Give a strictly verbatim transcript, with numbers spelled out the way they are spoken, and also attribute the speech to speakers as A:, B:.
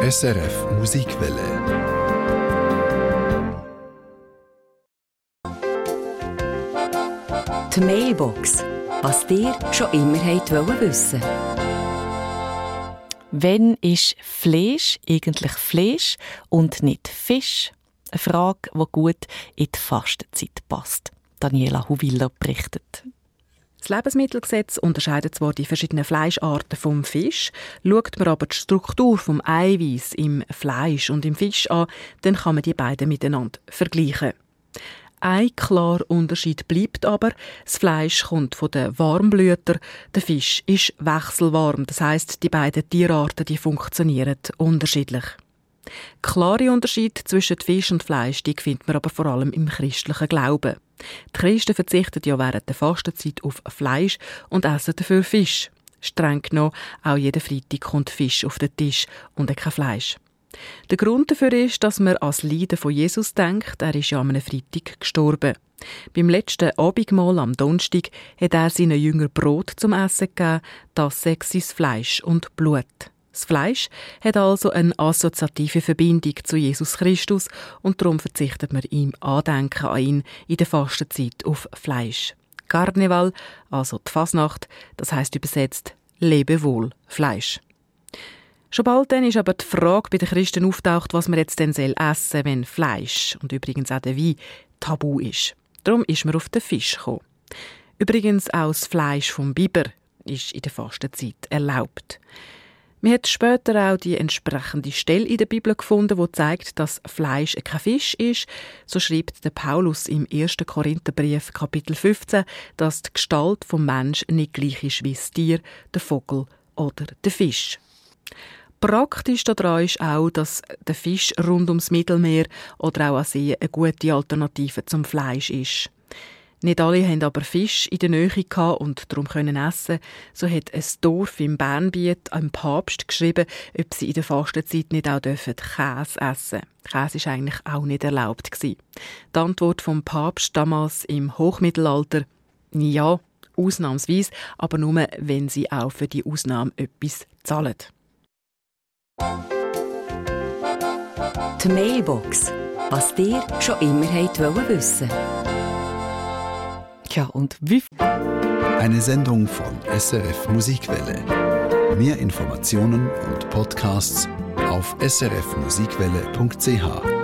A: S R F Musikwelle.
B: Die Mailbox. Was dir schon immer wollt wissen.
C: Wann ist Fleisch eigentlich Fleisch und nicht Fisch? Eine Frage, die gut in die Fastenzeit passt. Daniela Huvilla berichtet.
D: Das Lebensmittelgesetz unterscheidet zwar die verschiedenen Fleischarten vom Fisch, schaut man aber die Struktur vom Eiweiß im Fleisch und im Fisch an, dann kann man die beiden miteinander vergleichen. Ein klarer Unterschied bleibt aber: das Fleisch kommt von den Warmblütern, der Fisch ist wechselwarm, das heisst, die beiden Tierarten die funktionieren unterschiedlich. Klare Unterschiede zwischen Fisch und Fleisch die findet man aber vor allem im christlichen Glauben. Die Christen verzichten ja während der Fastenzeit auf Fleisch und essen dafür Fisch. Streng genommen, auch jeden Freitag kommt Fisch auf den Tisch und kein Fleisch. Der Grund dafür ist, dass man an das Leiden von Jesus denkt. Er ist ja am Freitag gestorben. Beim letzten Abendmahl am Donnerstag hat er seinen Jüngern Brot zum Essen gegeben, das sei sein Fleisch und Blut. Das Fleisch hat also eine assoziative Verbindung zu Jesus Christus und darum verzichtet man im Andenken an ihn in der Fastenzeit auf Fleisch. Karneval, also die Fasnacht, das heisst übersetzt «Lebe wohl, Fleisch». Schon bald dann ist aber die Frage bei den Christen auftaucht, was man jetzt denn essen soll, wenn Fleisch und übrigens auch der Wein tabu ist. Darum ist man auf den Fisch gekommen. Übrigens auch das Fleisch vom Biber ist in der Fastenzeit erlaubt. Man hat später auch die entsprechende Stelle in der Bibel gefunden, die zeigt, dass Fleisch kein Fisch ist. So schreibt der Paulus im ersten Korintherbrief, Kapitel fünfzehn, dass die Gestalt vom Mensch nicht gleich ist wie das Tier, der Vogel oder der Fisch. Praktisch daran ist auch, dass der Fisch rund ums Mittelmeer oder auch an See eine gute Alternative zum Fleisch ist. Nicht alle haben aber Fisch in der Nähe gehabt und darum können essen. So hat ein Dorf im Bernbiet einem Papst geschrieben, ob sie in der Fastenzeit nicht auch Käse essen dürfen. Käse war eigentlich auch nicht erlaubt gewesen. Die Antwort vom Papst damals im Hochmittelalter: ja, ausnahmsweise, aber nur, wenn sie auch für die Ausnahme etwas zahlen.
B: Die Mailbox. Was dir schon immer wollt wissen.
C: Ja, und wie?
A: Eine Sendung von S R F Musikwelle. Mehr Informationen und Podcasts auf s r f musikwelle punkt c h.